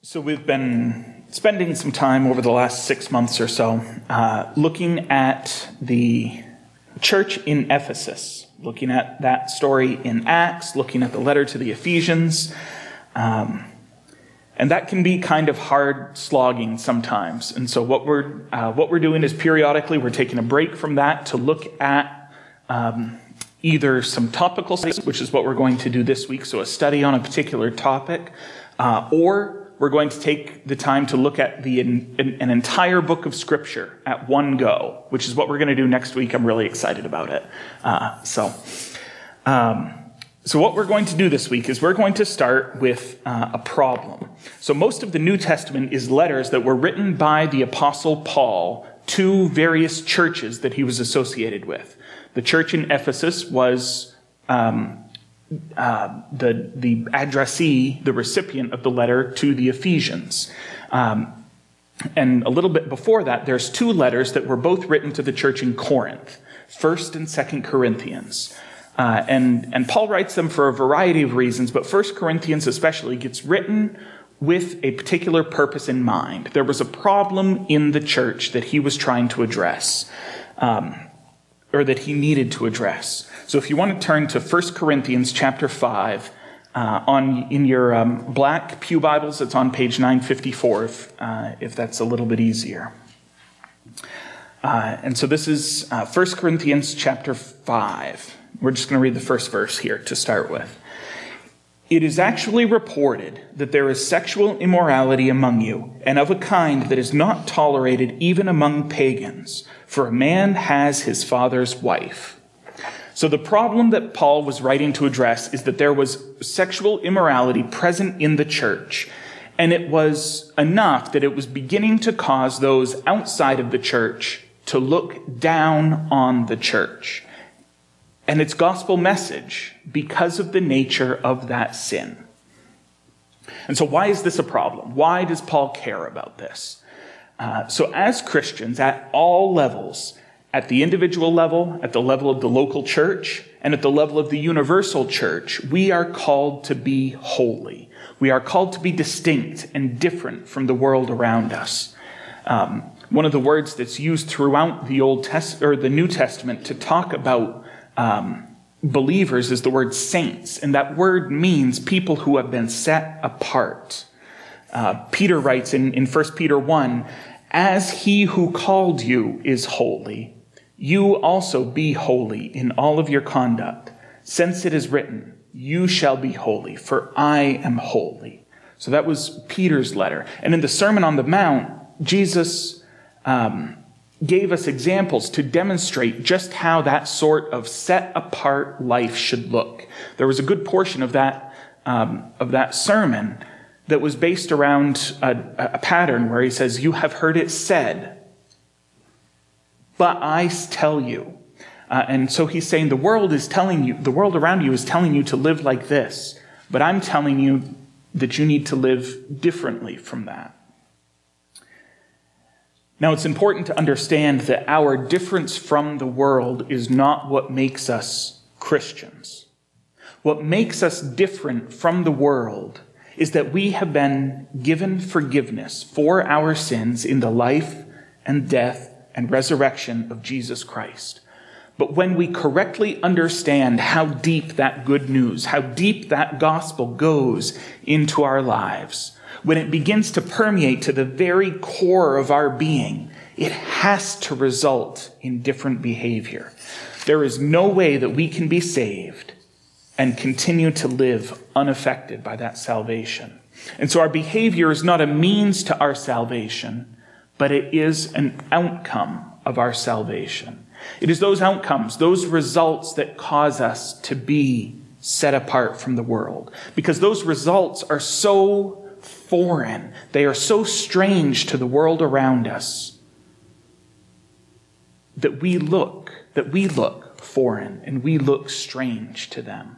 So we've been spending some time over the last 6 months or so looking at the church in Ephesus, looking at that story in Acts, looking at the letter to the Ephesians. And that can be kind of hard slogging sometimes. And so what we're doing is periodically we're taking a break from that to look at either some topical studies, which is what we're going to do this week, so a study on a particular topic, or we're going to take the time to look at an entire book of Scripture at one go, which is what we're going to do next week. I'm really excited about it. So what we're going to do this week is we're going to start with a problem. So most of the New Testament is letters that were written by the Apostle Paul to various churches that he was associated with. The church in Ephesus was the addressee, the recipient of the letter to the Ephesians. And a little bit before that, there's two letters that were both written to the church in Corinth, 1st and 2nd Corinthians. And Paul writes them for a variety of reasons, but 1 Corinthians especially gets written with a particular purpose in mind. There was a problem in the church that he was trying to address, or that he needed to address. So if you want to turn to 1 Corinthians chapter 5, in your black pew Bibles, it's on page 954, if that's a little bit easier. And so this is 1 Corinthians chapter 5. We're just going to read the first verse here to start with. It is actually reported that there is sexual immorality among you, and of a kind that is not tolerated even among pagans, for a man has his father's wife. So the problem that Paul was writing to address is that there was sexual immorality present in the church, and it was enough that it was beginning to cause those outside of the church to look down on the church and its gospel message because of the nature of that sin. And so why is this a problem? Why does Paul care about this? So as Christians at all levels, at the individual level, at the level of the local church, and at the level of the universal church, we are called to be holy. We are called to be distinct and different from the world around us. One of the words that's used throughout the the New Testament to talk about believers is the word saints, and that word means people who have been set apart. Peter writes in 1 Peter 1, "As he who called you is holy, you also be holy in all of your conduct, since it is written, 'You shall be holy, for I am holy.'" So that was Peter's letter. And in the Sermon on the Mount, Jesus gave us examples to demonstrate just how that sort of set-apart life should look. There was a good portion of that sermon that was based around a pattern where he says, "You have heard it said, but I tell you." And so he's saying the world around you is telling you to live like this, but I'm telling you that you need to live differently from that. Now, it's important to understand that our difference from the world is not what makes us Christians. What makes us different from the world is that we have been given forgiveness for our sins in the life and death and resurrection of Jesus Christ. But when we correctly understand how deep that good news, how deep that gospel goes into our lives, when it begins to permeate to the very core of our being, it has to result in different behavior. There is no way that we can be saved and continue to live unaffected by that salvation. And so our behavior is not a means to our salvation, but it is an outcome of our salvation. It is those outcomes, those results that cause us to be set apart from the world. Because those results are so foreign, they are so strange to the world around us, that we look foreign and we look strange to them.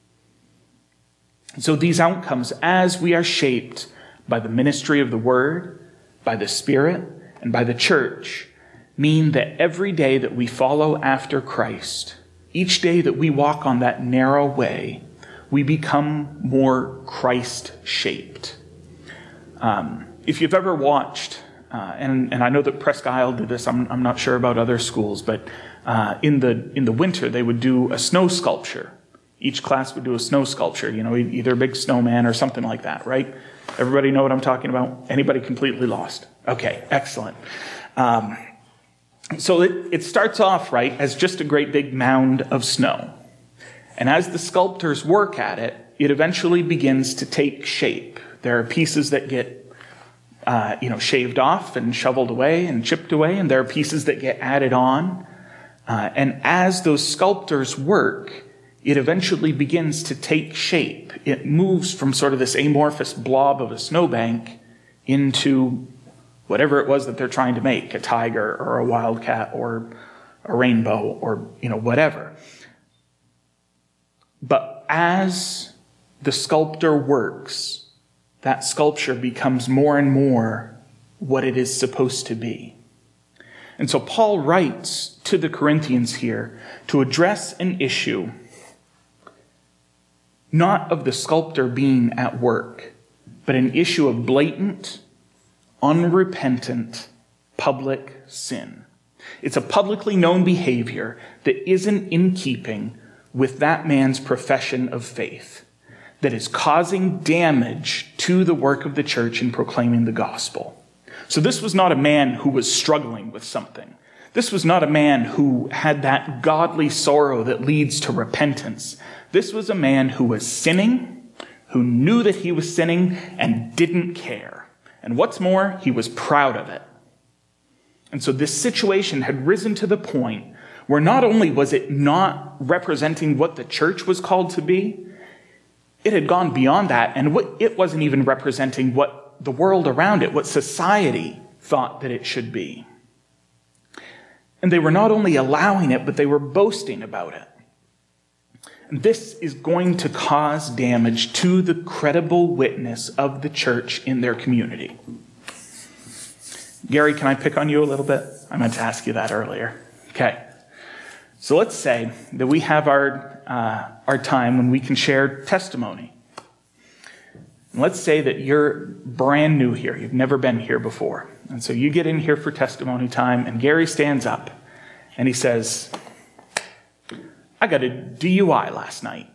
So these outcomes, as we are shaped by the ministry of the Word, by the Spirit, and by the church, mean that every day that we follow after Christ, each day that we walk on that narrow way, we become more Christ-shaped. If you've ever watched, and I know that Presque Isle did this, I'm not sure about other schools, but in the winter they would do a snow sculpture. Each class would do a snow sculpture, either a big snowman or something like that, right? Everybody know what I'm talking about? Anybody completely lost? Okay, excellent. So it starts off, right, as just a great big mound of snow. And as the sculptors work at it, it eventually begins to take shape. There are pieces that get, shaved off and shoveled away and chipped away, and there are pieces that get added on. And as those sculptors work, it eventually begins to take shape. It moves from sort of this amorphous blob of a snowbank into whatever it was that they're trying to make, a tiger or a wildcat or a rainbow or, whatever. But as the sculptor works, that sculpture becomes more and more what it is supposed to be. And so Paul writes to the Corinthians here to address an issue not of the sculptor being at work, but an issue of blatant, unrepentant, public sin. It's a publicly known behavior that isn't in keeping with that man's profession of faith, that is causing damage to the work of the church in proclaiming the gospel. So this was not a man who was struggling with something. This was not a man who had that godly sorrow that leads to repentance. This was a man who was sinning, who knew that he was sinning and didn't care. And what's more, he was proud of it. And so this situation had risen to the point where not only was it not representing what the church was called to be, it had gone beyond that, and it wasn't even representing what the world around it, what society thought that it should be. And they were not only allowing it, but they were boasting about it. And this is going to cause damage to the credible witness of the church in their community. Gary, can I pick on you a little bit? I meant to ask you that earlier. Okay. So let's say that we have our time when we can share testimony. And let's say that you're brand new here. You've never been here before. And so you get in here for testimony time, and Gary stands up and he says, I got a DUI last night.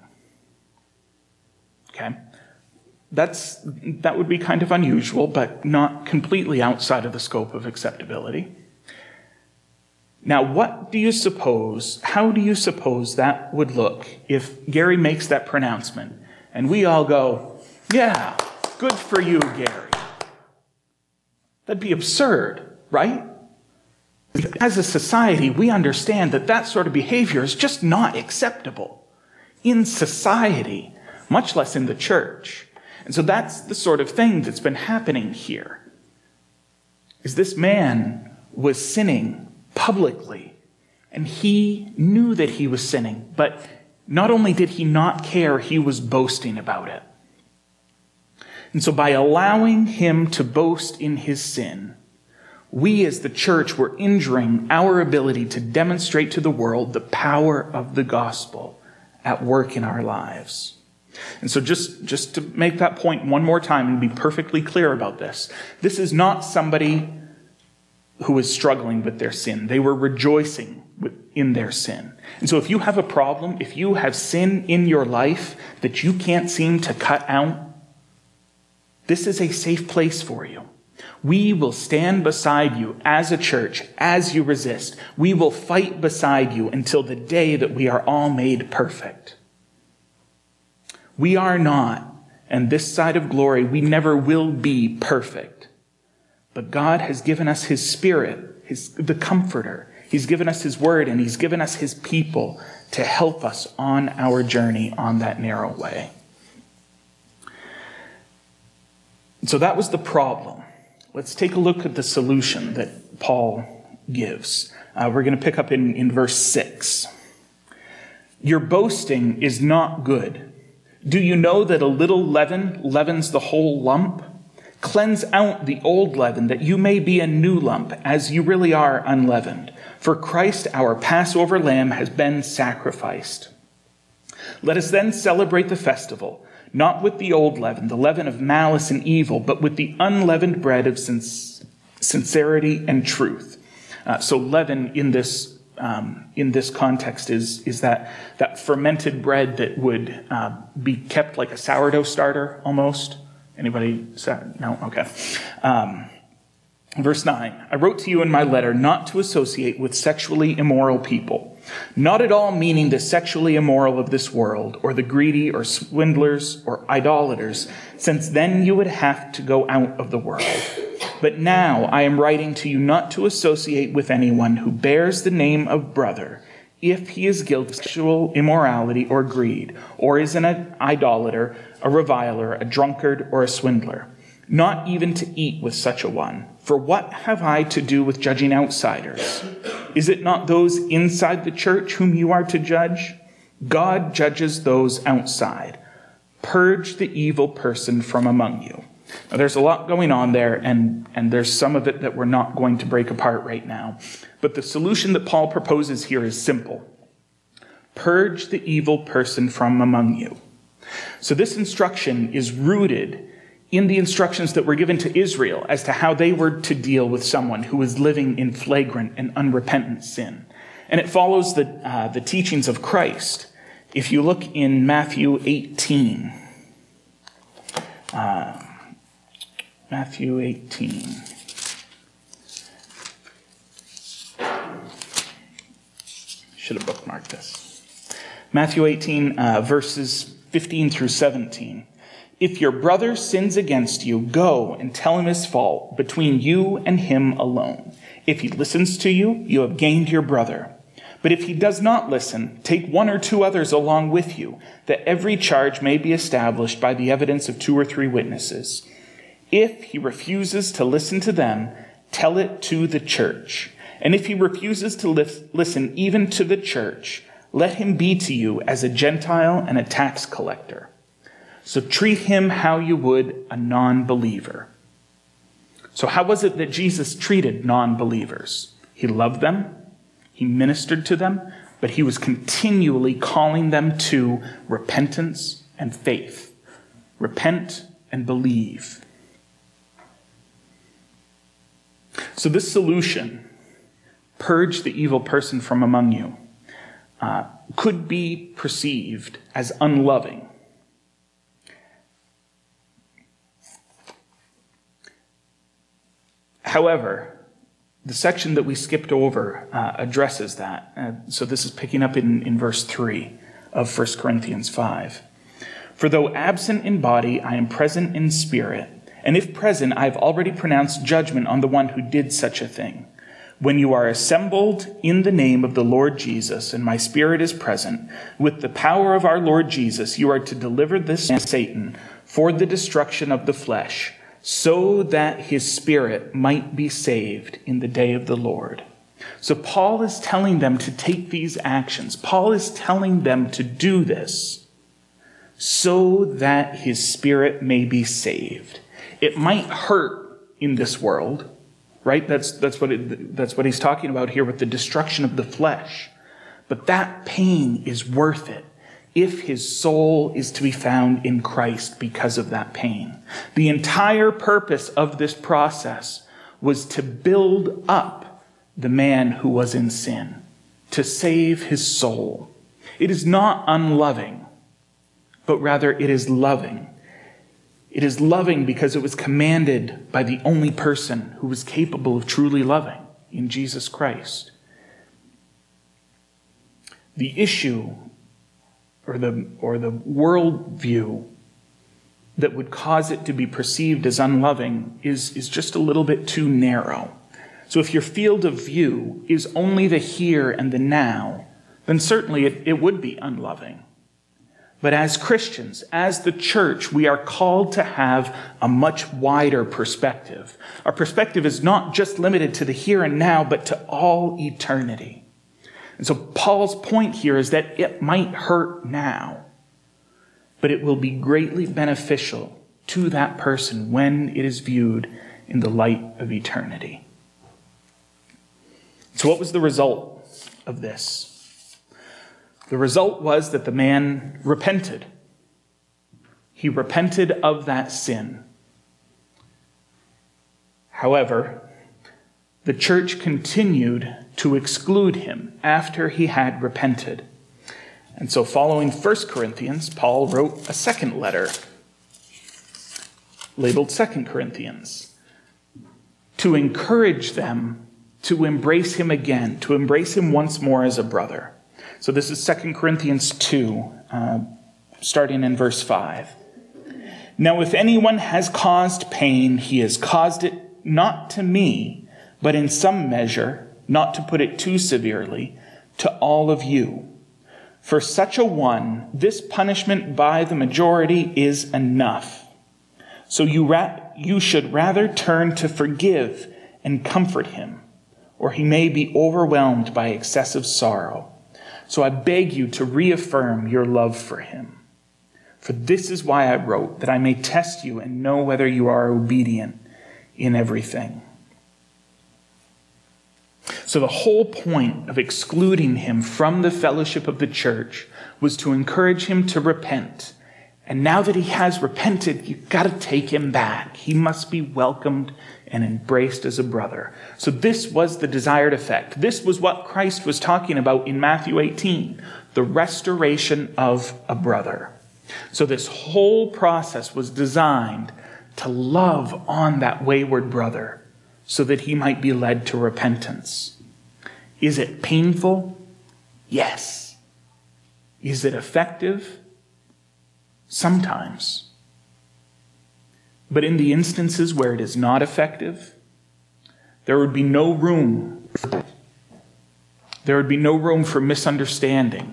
Okay. That would be kind of unusual, but not completely outside of the scope of acceptability. Now, how do you suppose that would look if Gary makes that pronouncement and we all go, yeah, good for you, Gary? That'd be absurd, right? As a society, we understand that sort of behavior is just not acceptable in society, much less in the church. And so that's the sort of thing that's been happening here. Is this man was sinning publicly, and he knew that he was sinning, but not only did he not care, he was boasting about it. And so by allowing him to boast in his sin, we as the church were injuring our ability to demonstrate to the world the power of the gospel at work in our lives. And so just to make that point one more time and be perfectly clear about this is not somebody who is struggling with their sin. They were rejoicing in their sin. And so if you have a problem, if you have sin in your life that you can't seem to cut out, this is a safe place for you. We will stand beside you as a church as you resist. We will fight beside you until the day that we are all made perfect. We are not, and this side of glory, we never will be perfect. But God has given us His Spirit, the Comforter. He's given us His Word, and He's given us His people to help us on our journey on that narrow way. So that was the problem. Let's take a look at the solution that Paul gives. We're going to pick up in verse 6. Your boasting is not good. Do you know that a little leaven leavens the whole lump? Cleanse out the old leaven, that you may be a new lump, as you really are unleavened. For Christ, our Passover lamb, has been sacrificed. Let us then celebrate the festival, not with the old leaven, the leaven of malice and evil, but with the unleavened bread of sincerity and truth. So leaven in this context is that fermented bread that would be kept like a sourdough starter almost. Anybody? No? Okay. Verse 9, I wrote to you in my letter not to associate with sexually immoral people, not at all meaning the sexually immoral of this world, or the greedy, or swindlers, or idolaters, since then you would have to go out of the world. But now I am writing to you not to associate with anyone who bears the name of brother, if he is guilty of sexual immorality or greed, or is an idolater, a reviler, a drunkard, or a swindler. Not even to eat with such a one. For what have I to do with judging outsiders? Is it not those inside the church whom you are to judge? God judges those outside. Purge the evil person from among you. Now, there's a lot going on there, and there's some of it that we're not going to break apart right now. But the solution that Paul proposes here is simple. Purge the evil person from among you. So this instruction is rooted in the instructions that were given to Israel as to how they were to deal with someone who was living in flagrant and unrepentant sin. And it follows the teachings of Christ. If you look in Matthew 18, Matthew 18. Should have bookmarked this. Matthew 18, verses 15 through 17. If your brother sins against you, go and tell him his fault between you and him alone. If he listens to you, you have gained your brother. But if he does not listen, take one or two others along with you, that every charge may be established by the evidence of 2 or 3 witnesses. If he refuses to listen to them, tell it to the church. And if he refuses to listen even to the church, let him be to you as a Gentile and a tax collector. So treat him how you would a non-believer. So how was it that Jesus treated non-believers? He loved them, he ministered to them, but he was continually calling them to repentance and faith. Repent and believe. So this solution, purge the evil person from among you, could be perceived as unloving. However, the section that we skipped over addresses that. So this is picking up in verse 3 of 1 Corinthians 5. For though absent in body, I am present in spirit, and if present, I have already pronounced judgment on the one who did such a thing. When you are assembled in the name of the Lord Jesus, and my spirit is present, with the power of our Lord Jesus, you are to deliver this Satan for the destruction of the flesh, so that his spirit might be saved in the day of the Lord. So Paul is telling them to take these actions. Paul is telling them to do this so that his spirit may be saved. It might hurt in this world, right? That's what he's talking about here with the destruction of the flesh. But that pain is worth it if his soul is to be found in Christ because of that pain. The entire purpose of this process was to build up the man who was in sin, to save his soul. It is not unloving, but rather it is loving. It is loving because it was commanded by the only person who was capable of truly loving, in Jesus Christ. The issue or the worldview that would cause it to be perceived as unloving is just a little bit too narrow. So if your field of view is only the here and the now, then certainly it would be unloving. But as Christians, as the church, we are called to have a much wider perspective. Our perspective is not just limited to the here and now, but to all eternity. And so Paul's point here is that it might hurt now, but it will be greatly beneficial to that person when it is viewed in the light of eternity. So what was the result of this? The result was that the man repented. He repented of that sin. However, the church continued to exclude him after he had repented. And so following 1 Corinthians, Paul wrote a second letter, labeled 2 Corinthians, to encourage them to embrace him again, to embrace him once more as a brother. So this is 2 Corinthians 2, starting in verse 5. Now if anyone has caused pain, he has caused it not to me, but in some measure, not to put it too severely, to all of you. For such a one, this punishment by the majority is enough. So you should rather turn to forgive and comfort him, or he may be overwhelmed by excessive sorrow. So I beg you to reaffirm your love for him. For this is why I wrote, that I may test you and know whether you are obedient in everything. So the whole point of excluding him from the fellowship of the church was to encourage him to repent. And now that he has repented, you've got to take him back. He must be welcomed and embraced as a brother. So this was the desired effect. This was what Christ was talking about in Matthew 18, the restoration of a brother. So this whole process was designed to love on that wayward brother so that he might be led to repentance. Is it painful? Yes. Is it effective? Sometimes. But in the instances where it is not effective, there would be no room. There would be no room for misunderstanding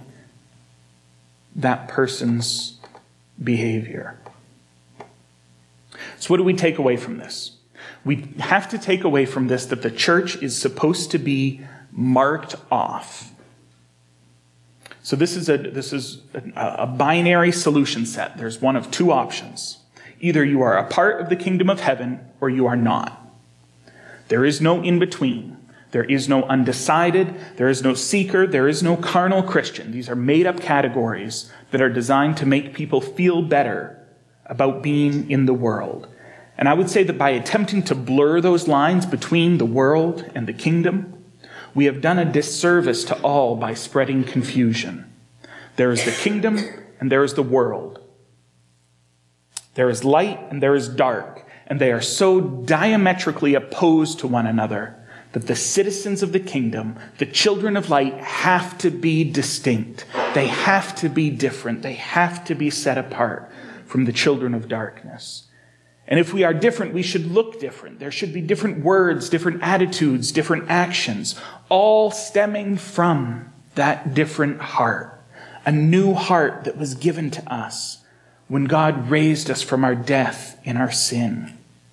that person's behavior. So what do we take away from this? We have to take away from this that the church is supposed to be marked off. So this is a binary solution set. There's one of two options. Either you are a part of the kingdom of heaven or you are not. There is no in between. There is no undecided. There is no seeker. There is no carnal Christian. These are made up categories that are designed to make people feel better about being in the world. And I would say that by attempting to blur those lines between the world and the kingdom, we have done a disservice to all by spreading confusion. There is the kingdom and there is the world. There is light and there is dark, and they are so diametrically opposed to one another that the citizens of the kingdom, the children of light, have to be distinct. They have to be different. They have to be set apart from the children of darkness. And if we are different, we should look different. There should be different words, different attitudes, different actions, all stemming from that different heart. A new heart that was given to us when God raised us from our death in our sin.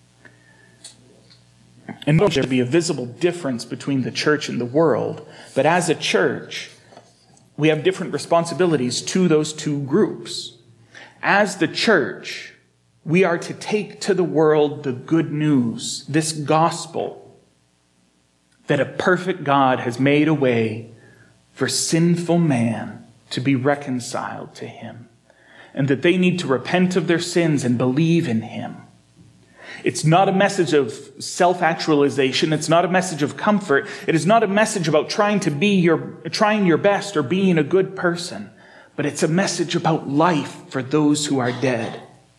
And there will be a visible difference between the church and the world. But as a church, we have different responsibilities to those two groups. As the church, we are to take to the world the good news, this gospel, that a perfect God has made a way for sinful man to be reconciled to him, and that they need to repent of their sins and believe in him. It's not a message of self-actualization. It's not a message of comfort. It is not a message about trying your best or being a good person, but it's a message about life for those who are dead.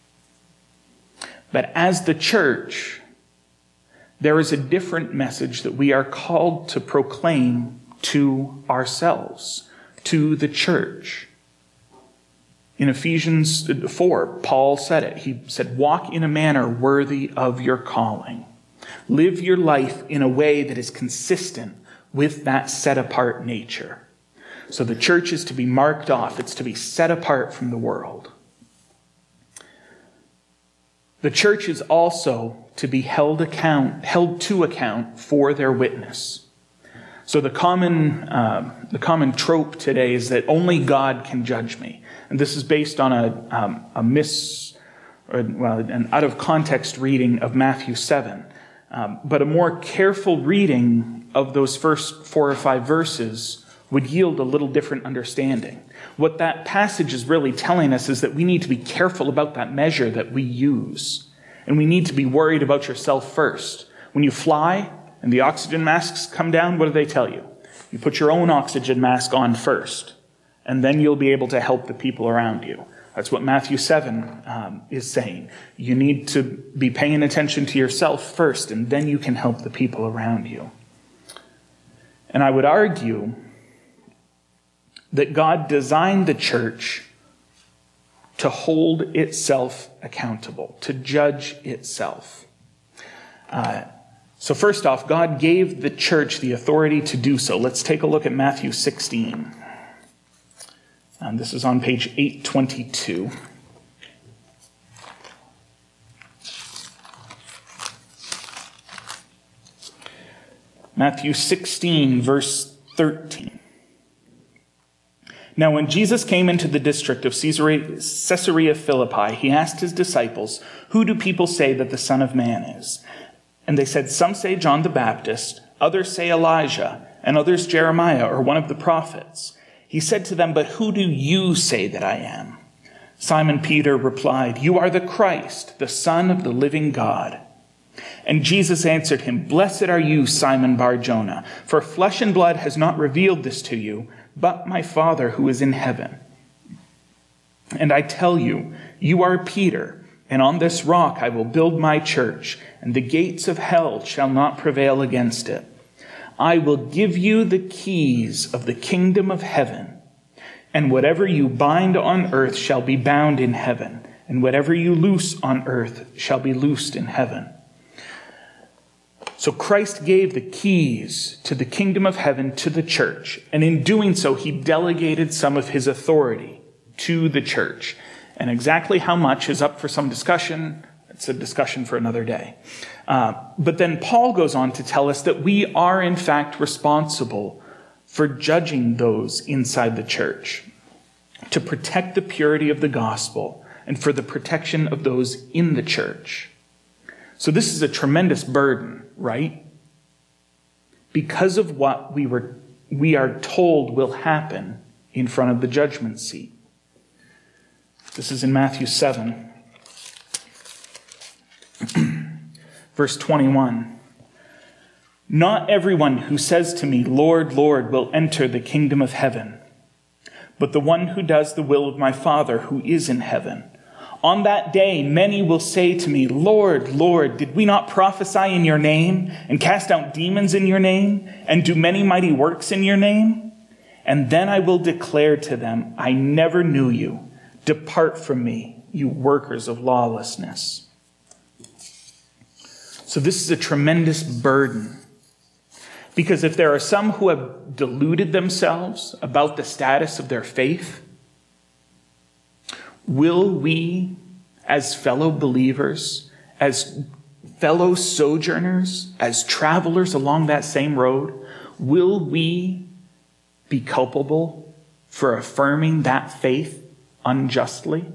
But as the church, there is a different message that we are called to proclaim to ourselves, to the church. In Ephesians 4, Paul said it. He said, walk in a manner worthy of your calling. Live your life in a way that is consistent with that set-apart nature. So the church is to be marked off. It's to be set apart from the world. The church is also to be held to account for their witness. So the common trope today is that only God can judge me. And this is based on an out of context reading of Matthew 7. But a more careful reading of those first 4 or 5 verses would yield a little different understanding. What that passage is really telling us is that we need to be careful about that measure that we use. And we need to be worried about yourself first. When you fly and the oxygen masks come down, what do they tell you? You put your own oxygen mask on first, and then you'll be able to help the people around you. That's what Matthew 7 is saying. You need to be paying attention to yourself first, and then you can help the people around you. And I would argue that God designed the church to hold itself accountable, to judge itself. So first off, God gave the church the authority to do so. Let's take a look at Matthew 16. This is on page 822. Matthew 16, verse 13. Now, when Jesus came into the district of Caesarea Philippi, he asked his disciples, "Who do people say that the Son of Man is?" And they said, "Some say John the Baptist, others say Elijah, and others Jeremiah or one of the prophets." He said to them, "But who do you say that I am?" Simon Peter replied, "You are the Christ, the Son of the living God." And Jesus answered him, "Blessed are you, Simon Bar-Jonah, for flesh and blood has not revealed this to you, but my Father who is in heaven. And I tell you, you are Peter, and on this rock I will build my church, and the gates of hell shall not prevail against it. I will give you the keys of the kingdom of heaven, and whatever you bind on earth shall be bound in heaven, and whatever you loose on earth shall be loosed in heaven." So Christ gave the keys to the kingdom of heaven to the church, and in doing so, he delegated some of his authority to the church. And exactly how much is up for some discussion. It's a discussion for another day. But then Paul goes on to tell us that we are in fact responsible for judging those inside the church, to protect the purity of the gospel, and for the protection of those in the church. So this is a tremendous burden, right? Because of what we are told will happen in front of the judgment seat. This is in Matthew 7, verse 21. "Not everyone who says to me, 'Lord, Lord,' will enter the kingdom of heaven, but the one who does the will of my Father who is in heaven. On that day, many will say to me, 'Lord, Lord, did we not prophesy in your name and cast out demons in your name and do many mighty works in your name?' And then I will declare to them, 'I never knew you. Depart from me, you workers of lawlessness.'" So this is a tremendous burden. Because if there are some who have deluded themselves about the status of their faith, will we, as fellow believers, as fellow sojourners, as travelers along that same road, will we be culpable for affirming that faith unjustly?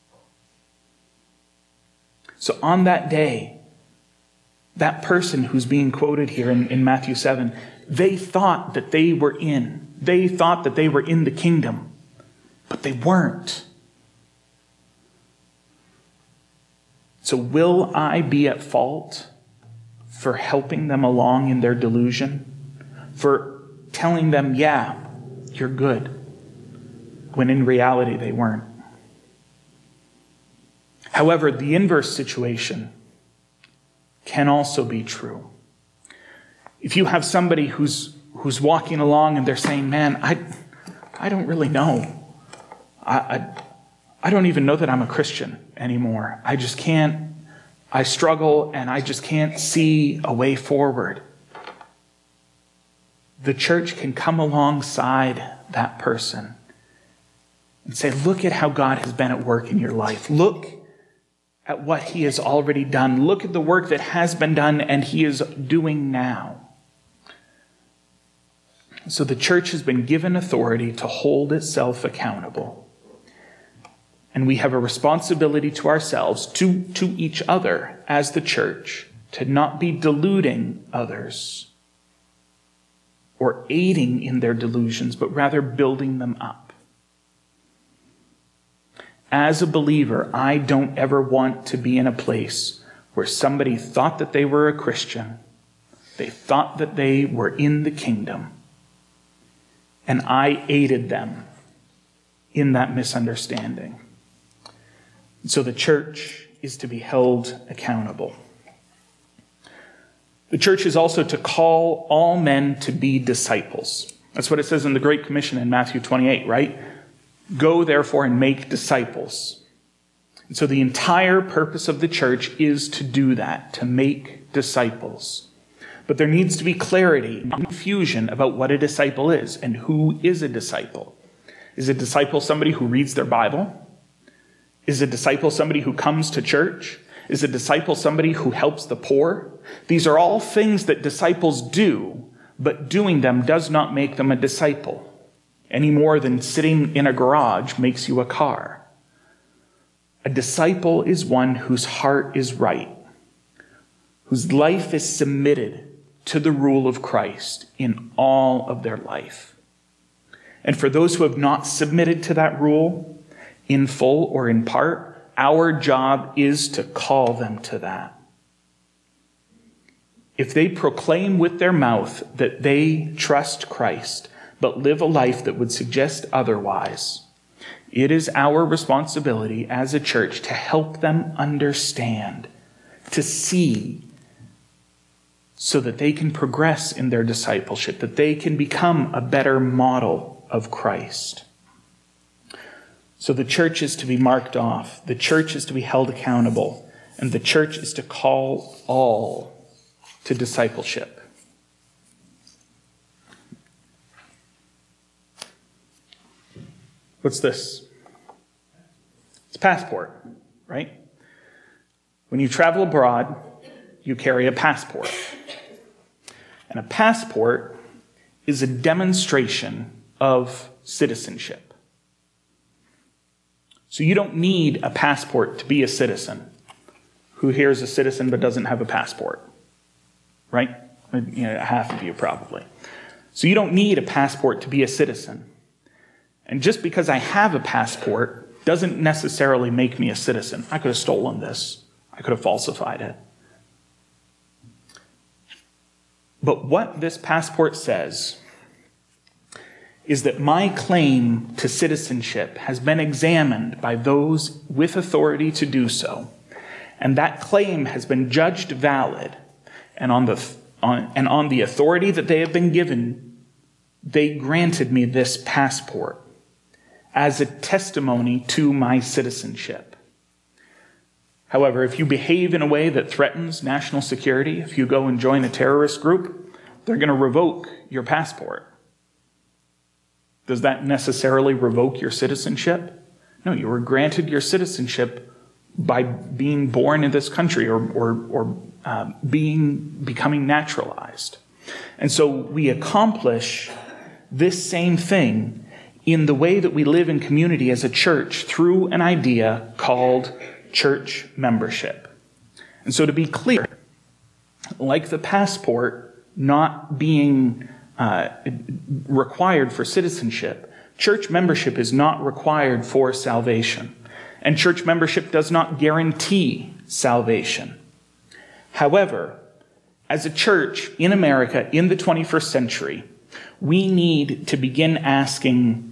So on that day, that person who's being quoted here in Matthew 7, they thought that they were in. They thought that they were in the kingdom, but they weren't. So will I be at fault for helping them along in their delusion? For telling them, yeah, you're good, when in reality they weren't? However, the inverse situation can also be true. If you have somebody who's walking along and they're saying, "Man, I don't really know. I don't even know that I'm a Christian anymore. I struggle and I just can't see a way forward." The church can come alongside that person and say, "Look at how God has been at work in your life. Look at what he has already done. Look at the work that has been done and he is doing now." So the church has been given authority to hold itself accountable. And we have a responsibility to ourselves, to each other as the church, to not be deluding others or aiding in their delusions, but rather building them up. As a believer, I don't ever want to be in a place where somebody thought that they were a Christian, they thought that they were in the kingdom, and I aided them in that misunderstanding. So the church is to be held accountable. The church is also to call all men to be disciples. That's what it says in the Great Commission in Matthew 28, right? Go, therefore, and make disciples. And so the entire purpose of the church is to do that, to make disciples. But there needs to be clarity, not confusion about what a disciple is and who is a disciple. Is a disciple somebody who reads their Bible? Is a disciple somebody who comes to church? Is a disciple somebody who helps the poor? These are all things that disciples do, but doing them does not make them a disciple, any more than sitting in a garage makes you a car. A disciple is one whose heart is right, whose life is submitted to the rule of Christ in all of their life. And for those who have not submitted to that rule, in full or in part, our job is to call them to that. If they proclaim with their mouth that they trust Christ, but live a life that would suggest otherwise, it is our responsibility as a church to help them understand, to see, so that they can progress in their discipleship, that they can become a better model of Christ. So the church is to be marked off, the church is to be held accountable, and the church is to call all to discipleship. What's this? It's a passport, right? When you travel abroad, you carry a passport. And a passport is a demonstration of citizenship. So you don't need a passport to be a citizen. Who here is a citizen but doesn't have a passport? Right? Half of you probably. So you don't need a passport to be a citizen. And just because I have a passport doesn't necessarily make me a citizen. I could have stolen this. I could have falsified it. But what this passport says is that my claim to citizenship has been examined by those with authority to do so, and that claim has been judged valid, and on the authority that they have been given, they granted me this passport as a testimony to my citizenship. However, if you behave in a way that threatens national security, if you go and join a terrorist group, they're going to revoke your passport. Does that necessarily revoke your citizenship? No, you were granted your citizenship by being born in this country or becoming naturalized. And so we accomplish this same thing in the way that we live in community as a church through an idea called church membership. And so to be clear, like the passport not being required for citizenship, church membership is not required for salvation. And church membership does not guarantee salvation. However, as a church in America in the 21st century, we need to begin asking,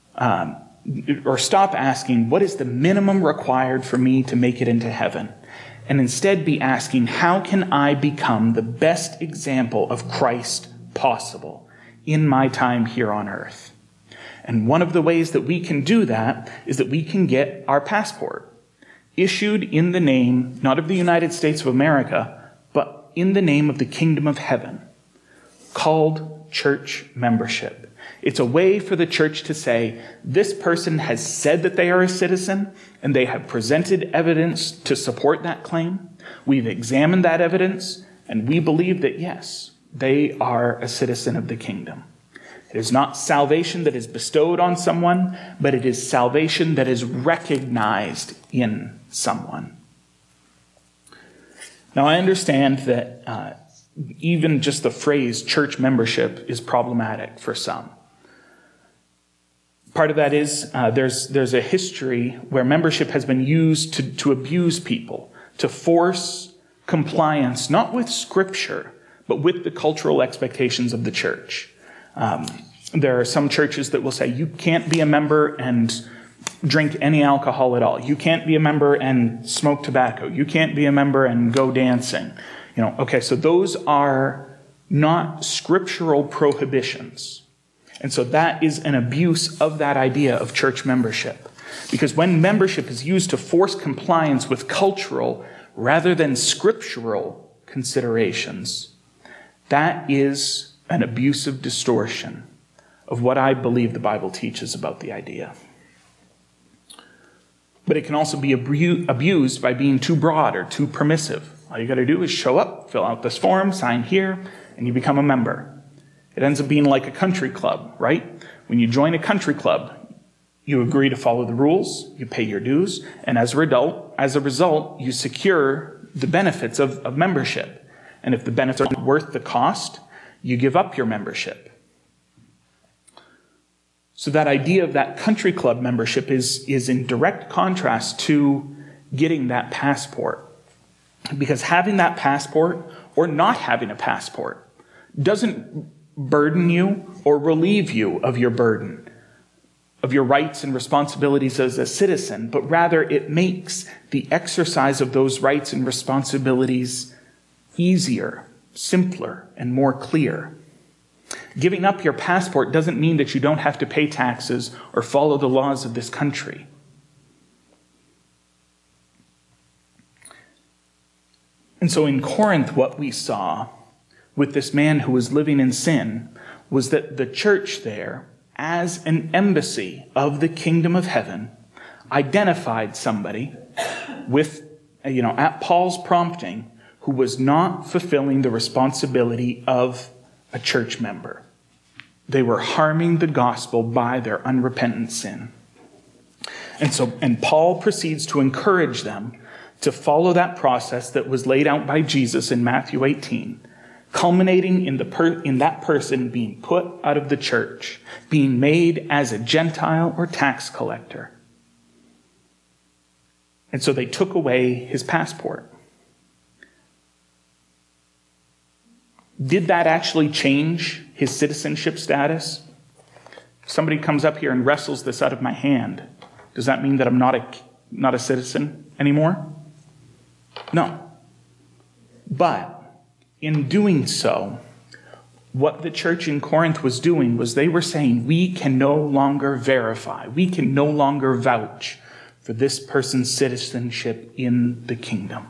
or stop asking, what is the minimum required for me to make it into heaven? And instead be asking, how can I become the best example of Christ possible in my time here on earth? And one of the ways that we can do that is that we can get our passport issued in the name, not of the United States of America, but in the name of the kingdom of heaven, called church membership. It's a way for the church to say, this person has said that they are a citizen, and they have presented evidence to support that claim. We've examined that evidence, and we believe that, yes, they are a citizen of the kingdom. It is not salvation that is bestowed on someone, but it is salvation that is recognized in someone. Now, I understand that even just the phrase church membership is problematic for some. Part of that is there's a history where membership has been used to abuse people, to force compliance, not with Scripture, but with the cultural expectations of the church. There are some churches that will say you can't be a member and drink any alcohol at all. You can't be a member and smoke tobacco. You can't be a member and go dancing. Okay, so those are not scriptural prohibitions. And so that is an abuse of that idea of church membership. Because when membership is used to force compliance with cultural rather than scriptural considerations, that is an abusive distortion of what I believe the Bible teaches about the idea. But it can also be abused by being too broad or too permissive. All you got to do is show up, fill out this form, sign here, and you become a member. It ends up being like a country club, right? When you join a country club, you agree to follow the rules, you pay your dues, and as a result, you secure the benefits of membership. And if the benefits aren't worth the cost, you give up your membership. So that idea of that country club membership is in direct contrast to getting that passport. Because having that passport or not having a passport doesn't burden you or relieve you of your burden, of your rights and responsibilities as a citizen, but rather it makes the exercise of those rights and responsibilities easier, simpler, and more clear. Giving up your passport doesn't mean that you don't have to pay taxes or follow the laws of this country. And so in Corinth, what we saw with this man who was living in sin was that the church there, as an embassy of the kingdom of heaven, identified somebody with, at Paul's prompting, who was not fulfilling the responsibility of a church member. They were harming the gospel by their unrepentant sin. And Paul proceeds to encourage them to follow that process that was laid out by Jesus in Matthew 18, culminating in that person being put out of the church, being made as a Gentile or tax collector. And so they took away his passport. Did that actually change his citizenship status? If somebody comes up here and wrestles this out of my hand, does that mean that I'm not a citizen anymore? No. But in doing so, what the church in Corinth was doing was they were saying, we can no longer verify, we can no longer vouch for this person's citizenship in the kingdom.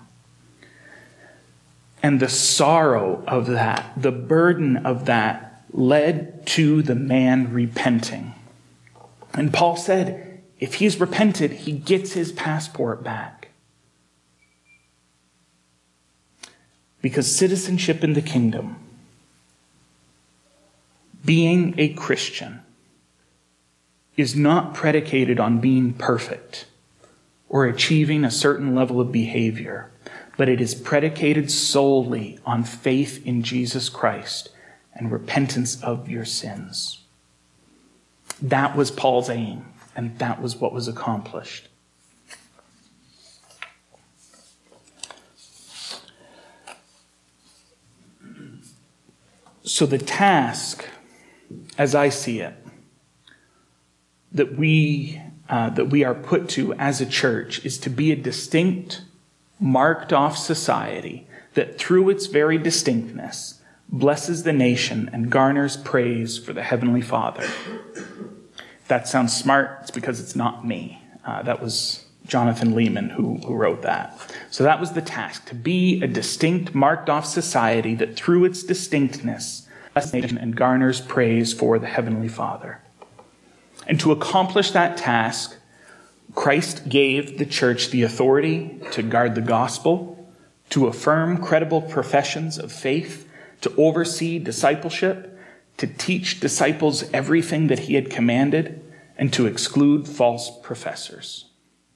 And the sorrow of that, the burden of that, led to the man repenting. And Paul said, if he's repented, he gets his passport back. Because citizenship in the kingdom, being a Christian, is not predicated on being perfect or achieving a certain level of behavior, but it is predicated solely on faith in Jesus Christ and repentance of your sins. That was Paul's aim, and that was what was accomplished. So the task, as I see it, that we are put to as a church is to be a distinct, marked off society that through its very distinctness blesses the nation and garners praise for the Heavenly Father. If that sounds smart, it's because it's not me. That was Jonathan Lehman who wrote that. So that was the task, to be a distinct, marked off society that through its distinctness blesses the nation and garners praise for the Heavenly Father. And to accomplish that task, Christ gave the church the authority to guard the gospel, to affirm credible professions of faith, to oversee discipleship, to teach disciples everything that he had commanded, and to exclude false professors.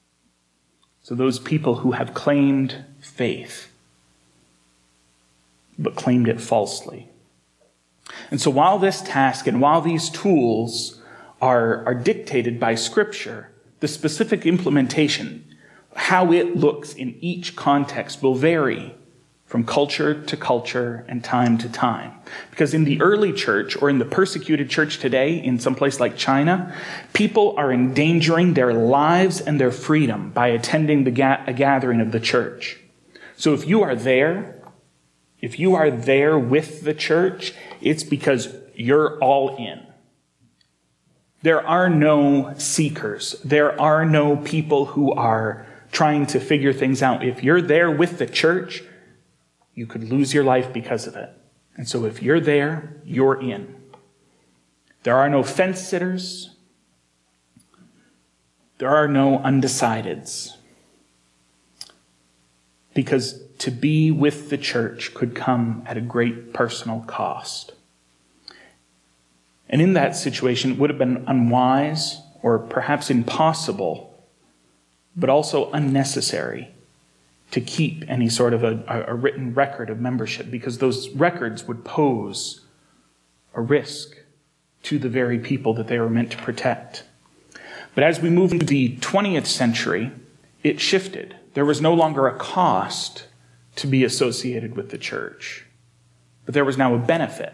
So those people who have claimed faith, but claimed it falsely. And so while this task and while these tools are dictated by Scripture, the specific implementation, how it looks in each context, will vary from culture to culture and time to time. Because in the early church, or in the persecuted church today, in some place like China, people are endangering their lives and their freedom by attending a gathering of the church. So if you are there with the church, it's because you're all in. There are no seekers. There are no people who are trying to figure things out. If you're there with the church, you could lose your life because of it. And so if you're there, you're in. There are no fence sitters. There are no undecideds. Because to be with the church could come at a great personal cost. And in that situation, it would have been unwise or perhaps impossible, but also unnecessary to keep any sort of a written record of membership, because those records would pose a risk to the very people that they were meant to protect. But as we move into the 20th century, it shifted. There was no longer a cost to be associated with the church, but there was now a benefit.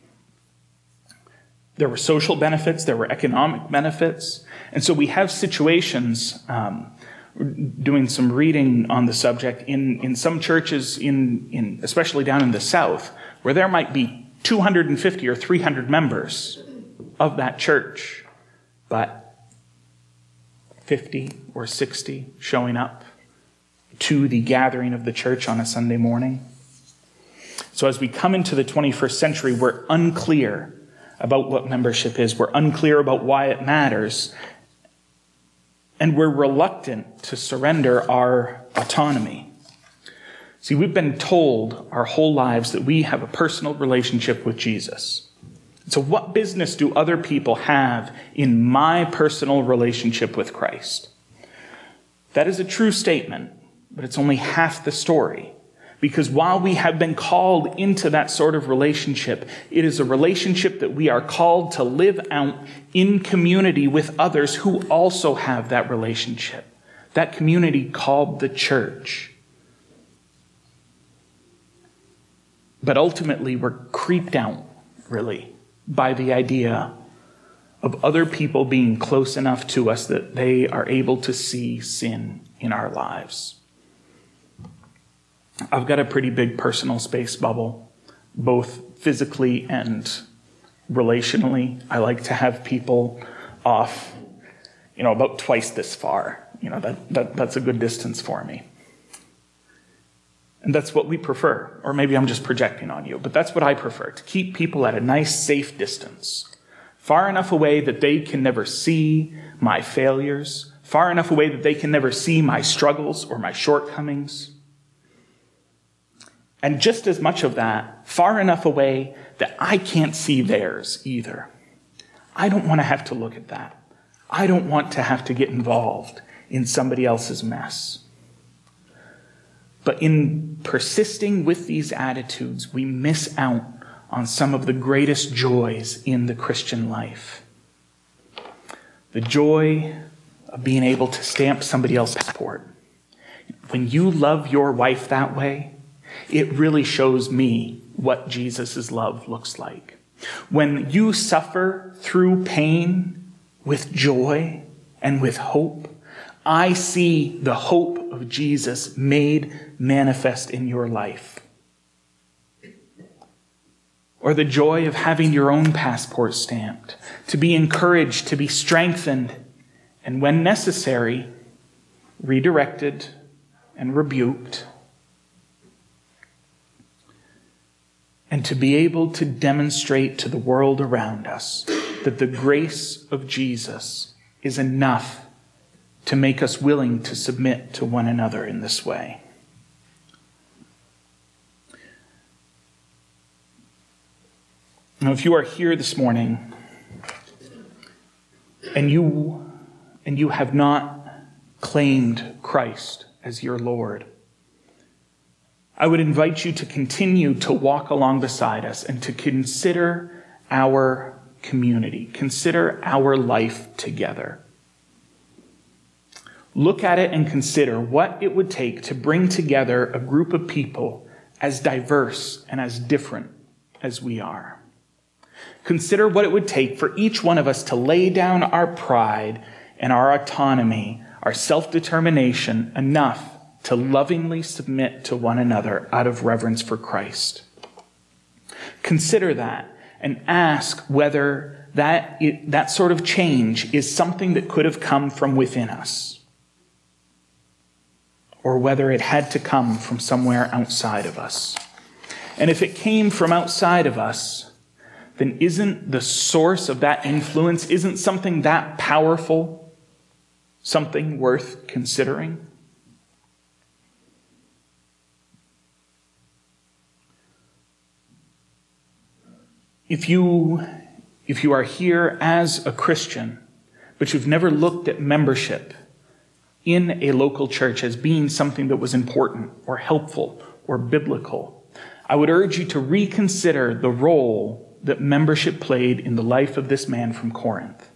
There were social benefits, there were economic benefits, and so we have situations, doing some reading on the subject, in some churches, in especially down in the South, where there might be 250 or 300 members of that church, but 50 or 60 showing up to the gathering of the church on a Sunday morning. So as we come into the 21st century, we're unclear about what membership is. We're unclear about why it matters. And we're reluctant to surrender our autonomy. See, we've been told our whole lives that we have a personal relationship with Jesus. So what business do other people have in my personal relationship with Christ? That is a true statement, but it's only half the story. Because while we have been called into that sort of relationship, it is a relationship that we are called to live out in community with others who also have that relationship. That community called the church. But ultimately, we're creeped out, really, by the idea of other people being close enough to us that they are able to see sin in our lives. I've got a pretty big personal space bubble, both physically and relationally. I like to have people off, about twice this far. That's a good distance for me. And that's what we prefer. Or maybe I'm just projecting on you, but that's what I prefer, to keep people at a nice, safe distance. Far enough away that they can never see my failures. Far enough away that they can never see my struggles or my shortcomings. And just as much of that, far enough away that I can't see theirs either. I don't want to have to look at that. I don't want to have to get involved in somebody else's mess. But in persisting with these attitudes, we miss out on some of the greatest joys in the Christian life. The joy of being able to stamp somebody else's passport. When you love your wife that way, it really shows me what Jesus' love looks like. When you suffer through pain with joy and with hope, I see the hope of Jesus made manifest in your life. Or the joy of having your own passport stamped, to be encouraged, to be strengthened, and when necessary, redirected and rebuked. And to be able to demonstrate to the world around us that the grace of Jesus is enough to make us willing to submit to one another in this way. Now, if you are here this morning and you have not claimed Christ as your Lord, I would invite you to continue to walk along beside us and to consider our community, consider our life together. Look at it and consider what it would take to bring together a group of people as diverse and as different as we are. Consider what it would take for each one of us to lay down our pride and our autonomy, our self-determination enough to lovingly submit to one another out of reverence for Christ. Consider that and ask whether that sort of change is something that could have come from within us, or whether it had to come from somewhere outside of us. And if it came from outside of us, then isn't the source of that influence, isn't something that powerful something worth considering? If you are here as a Christian, but you've never looked at membership in a local church as being something that was important or helpful or biblical, I would urge you to reconsider the role that membership played in the life of this man from Corinth.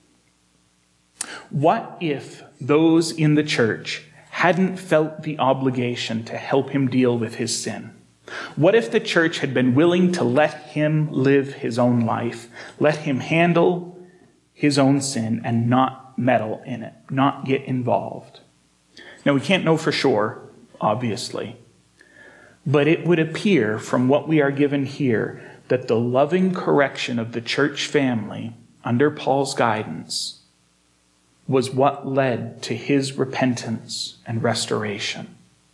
What if those in the church hadn't felt the obligation to help him deal with his sin? What if the church had been willing to let him live his own life, let him handle his own sin and not meddle in it, not get involved? Now, we can't know for sure, obviously, but it would appear from what we are given here that the loving correction of the church family under Paul's guidance was what led to his repentance and restoration.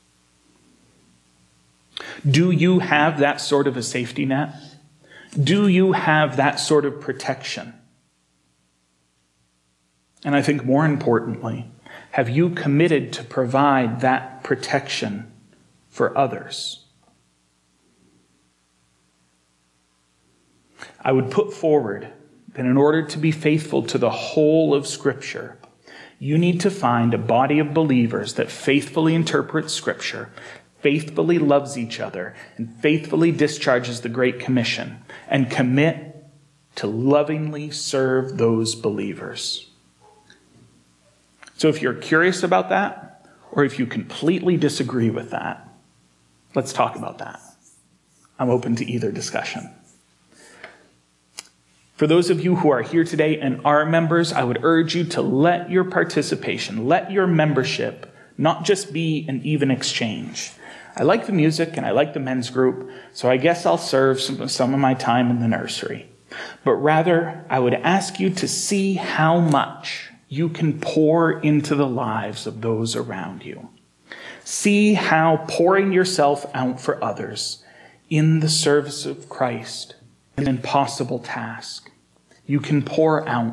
Do you have that sort of a safety net? Do you have that sort of protection? And I think more importantly, have you committed to provide that protection for others? I would put forward that in order to be faithful to the whole of Scripture, you need to find a body of believers that faithfully interprets Scripture, faithfully loves each other, and faithfully discharges the Great Commission, and commit to lovingly serve those believers. So if you're curious about that, or if you completely disagree with that, let's talk about that. I'm open to either discussion. For those of you who are here today and are members, I would urge you to let your participation, let your membership not just be an even exchange. I like the music and I like the men's group, so I guess I'll serve some of my time in the nursery. But rather, I would ask you to see how much you can pour into the lives of those around you. See how pouring yourself out for others in the service of Christ is an impossible task. You can pour out,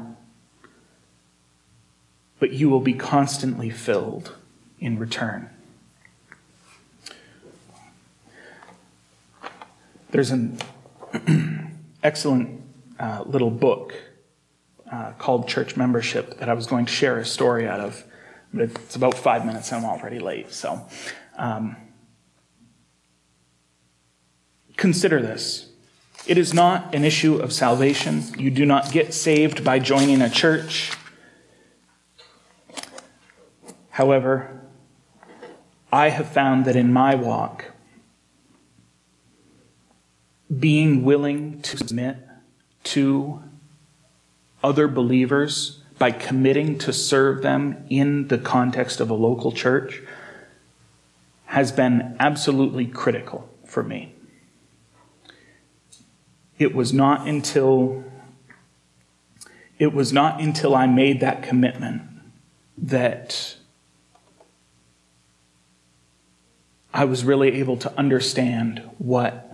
but you will be constantly filled in return. There's an excellent little book called Church Membership that I was going to share a story out of, but it's about 5 minutes and I'm already late. So consider this. It is not an issue of salvation. You do not get saved by joining a church. However, I have found that in my walk, being willing to submit to other believers by committing to serve them in the context of a local church has been absolutely critical for me. It was not until I made that commitment that I was really able to understand what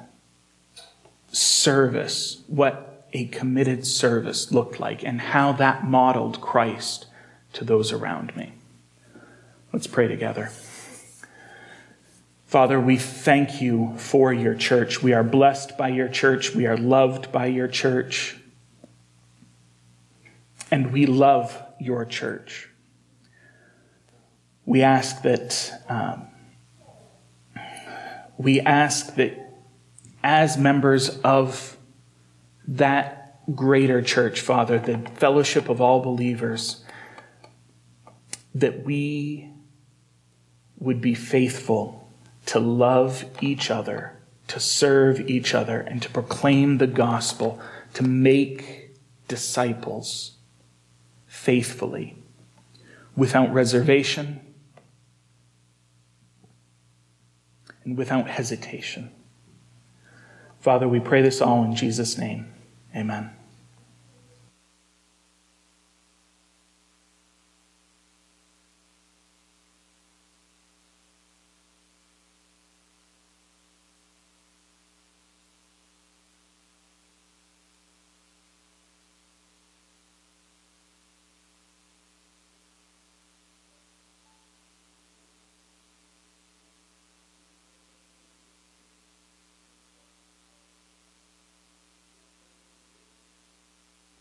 service, what a committed service looked like, and how that modeled Christ to those around me. Let's pray together. Father, we thank you for your church. We are blessed by your church. We are loved by your church. And we love your church. We ask that we ask that as members of that greater church, Father, the fellowship of all believers, that we would be faithful to love each other, to serve each other, and to proclaim the gospel, to make disciples faithfully, without reservation and without hesitation. Father, we pray this all in Jesus' name. Amen.